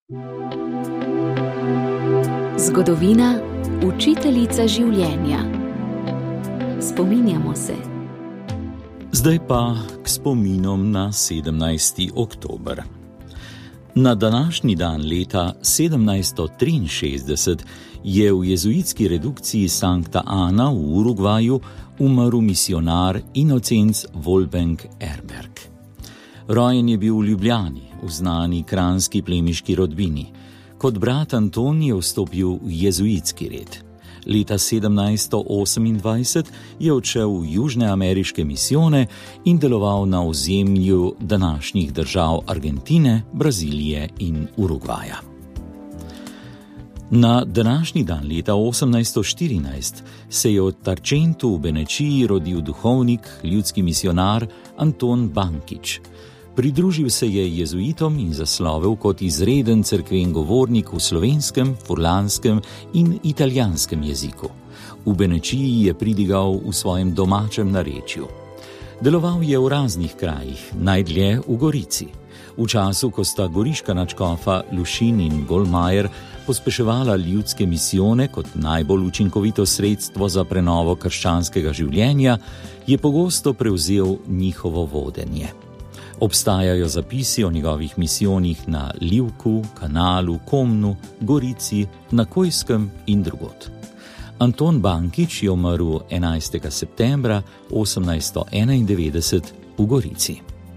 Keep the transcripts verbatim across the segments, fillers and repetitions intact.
Zgodovina, učiteljica življenja. Spominjamo se. Zdaj pa k spominom na sedemnajsti oktober. Na današnji dan leta sedemnajststo triinšestdeset je v jezuitski redukciji Sankta Ana v Urugvaju umrl misionar Inocenc Volbenk Erberg. Rojen je bil v Ljubljani, v znani kranjski plemiški rodbini. Kot brat Anton je vstopil v jezuitski red. Leta sedemnajststo osemindvajset je odšel v južne ameriške misijone in deloval na ozemlju današnjih držav Argentine, Brazilije in Urugvaja. Na današnji dan leta osemnajststo štirinajst se je v Tarčentu v Benečiji rodil duhovnik, ljudski misionar Anton Bankič. Pridružil se je jezuitom in zaslovel kot izreden cerkven govornik v slovenskem, furlanskem in italijanskem jeziku. V Benečiji je pridigal v svojem domačem narečju. Deloval je v raznih krajih, najdlje v Gorici. V času, ko sta goriška nadškofa Lušin in Golmajer pospeševala ljudske misijone kot najbolj učinkovito sredstvo za prenovo krščanskega življenja, je pogosto prevzel njihovo vodenje. Obstajajo zapisi o njegovih misijonih na Livku, Kanalu, Komnu, Gorici, na Kojskem in drugod. Anton Bankič je umrl enajstega septembra osemnajststo enaindevetdeset v Gorici.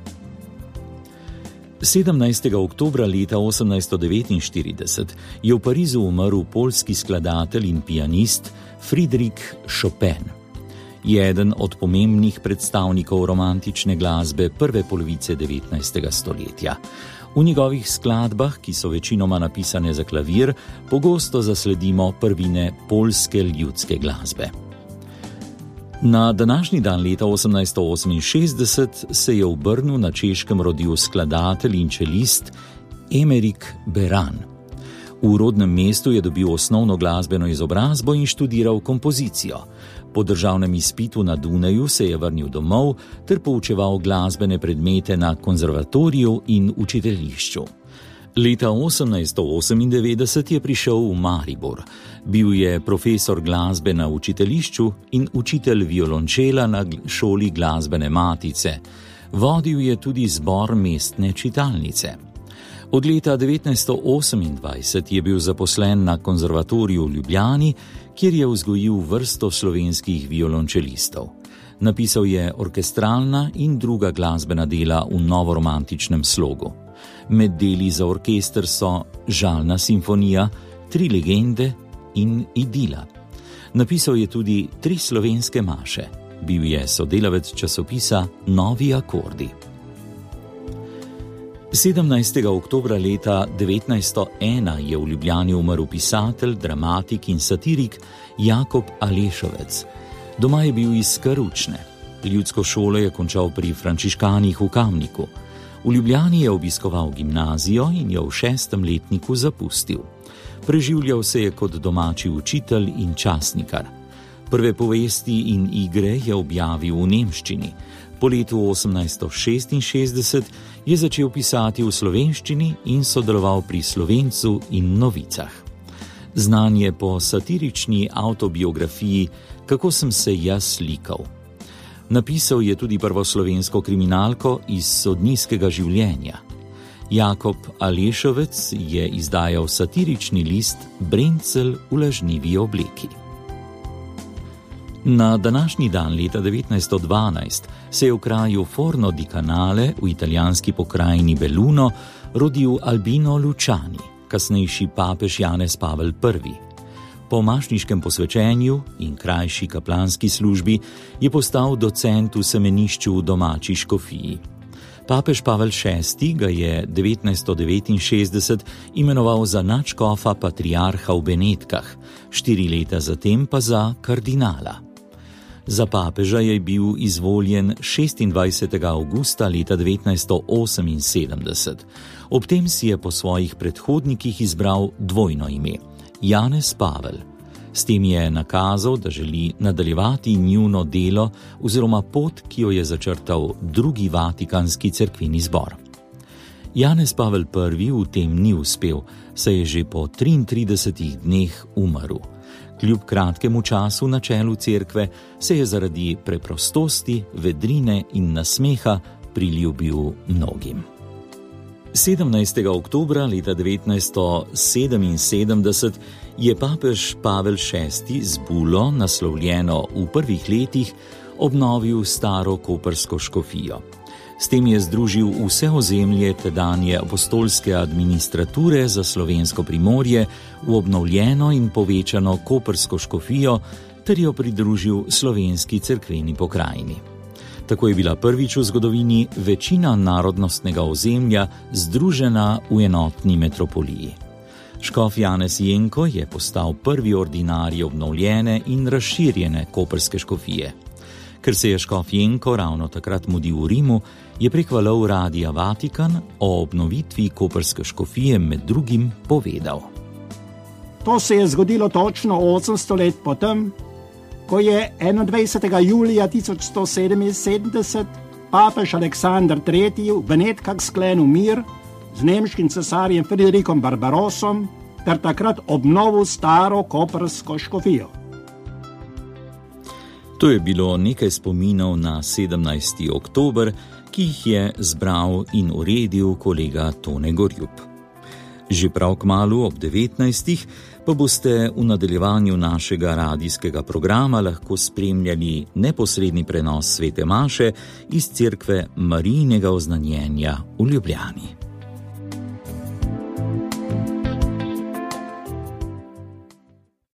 sedemnajstega oktobra leta osemnajststo devetinštirideset je v Parizu umrl poljski skladatelj in pianist Friedrich Chopin. Je eden od pomembnih predstavnikov romantične glasbe prve polovice devetnajstega stoletja. V njegovih skladbah, ki so večinoma napisane za klavir, pogosto zasledimo prvine poljske ljudske glasbe. Na današnji dan leta osemnajststo oseminšestdeset se je v Brnu na Češkem rodil skladatelj in čelist Emerik Beran. V rodnem mestu je dobil osnovno glasbeno izobrazbo in študiral kompozicijo. Po državnem izpitu na Dunaju se je vrnil domov ter poučeval glasbene predmete na konzervatoriju in učiteljišču. Leta osemnajststo osemindevetdeset je prišel v Maribor. Bil je profesor glasbe na učiteljišču in učitelj violončela na šoli glasbene matice. Vodil je tudi zbor mestne čitalnice. Od leta devetnajststo osemindvajset je bil zaposlen na konzervatoriju v Ljubljani, kjer je vzgojil vrsto slovenskih violončelistov. Napisal je orkestralna in druga glasbena dela v novoromantičnem slogu. Med deli za orkester so Žalna simfonija, Tri legende in Idila. Napisal je tudi tri slovenske maše. Bil je sodelavec časopisa Novi akordi. sedemnajstega oktobra leta devetnajststo ena je v Ljubljani umrl pisatelj, dramatik in satirik Jakob Alešovec. Doma je bil iz Karučne. Ljudsko šolo je končal pri frančiškanih v Kamniku. V Ljubljani je obiskoval gimnazijo in jo v šestem letniku zapustil. Preživljal se je kot domači učitelj in časnikar. Prve povesti in igre je objavil v nemščini. Po letu osemnajststo šestinšestdeset je začel pisati v slovenščini in sodeloval pri Slovencu in Novicah. Znan je po satirični avtobiografiji Kako sem se jaz slikal. Napisal je tudi prvo slovensko kriminalko Iz sodniškega življenja. Jakob Alešovec je izdajal satirični list Brencelj v lažnivi obleki. Na današnji dan leta devetnajststo dvanajst se je v kraju Forno di Canale v italijanski pokrajini Belluno rodil Albino Luciani, kasnejši papež Janez Pavel prvi. Po mašniškem posvečenju in krajši kaplanski službi je postal docent v semenišču v domači škofiji. Papež Pavel šesti ga je devetnajststo devetinšestdeset imenoval za nadškofa patriarha v Benetkah, štiri leta zatem pa za kardinala. Za papeža je bil izvoljen šestindvajsetega avgusta leta devetnajststo oseminsedemdeset. Ob tem si je po svojih predhodnikih izbral dvojno ime – Janez Pavel. S tem je nakazal, da želi nadaljevati njuno delo oziroma pot, ki jo je začrtal drugi vatikanski cerkveni zbor. Janez Pavel I. v tem ni uspel, saj je že po triintridesetih dneh umrl. Kljub kratkemu času na čelu cerkve se je zaradi preprostosti, vedrine in nasmeha priljubil mnogim. sedemnajstega oktobra leta devetnajststo sedeminsedemdeset je papež Pavel šesti z bulo, naslovljeno V prvih letih, obnovil staro koprsko škofijo. S tem je združil vse ozemlje tedanje apostolske administrature za slovensko primorje v obnovljeno in povečano koprsko škofijo ter jo pridružil slovenski cerkveni pokrajini. Tako je bila prvič v zgodovini večina narodnostnega ozemlja združena v enotni metropoliji. Škof Janez Jenko je postal prvi ordinarij obnovljene in razširjene koprske škofije. Ker se je škof Jenko ravno takrat mudil v Rimu, je prek valov Radia Vatikan o obnovitvi koprske škofije med drugim povedal. To se je zgodilo točno osemsto let potem, ko je enaindvajsetega julija tisoč sto sedeminsedemdeset papež Aleksander tretji v Benetkah sklenil mir z nemškim cesarjem Friedrichom Barbarosom ter takrat obnovil staro koprsko škofijo. To je bilo nekaj spominov na sedemnajsti oktober, ki jih je zbral in uredil kolega Tone Gorjup. Že prav kmalu ob devetnajstih pa boste v nadaljevanju našega radijskega programa lahko spremljali neposredni prenos svete maše iz cerkve Marijinega oznanjenja v Ljubljani.